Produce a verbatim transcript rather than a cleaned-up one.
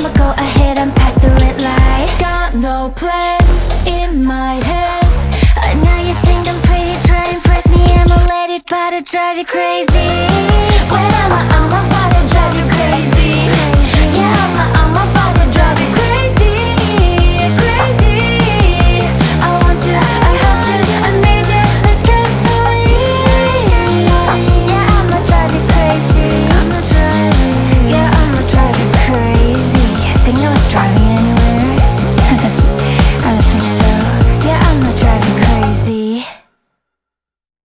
I'ma go ahead and pass the red light. Got no plan in my head. I know you think I'm pretty, try to impress me. I'ma let it, but it drive you crazy.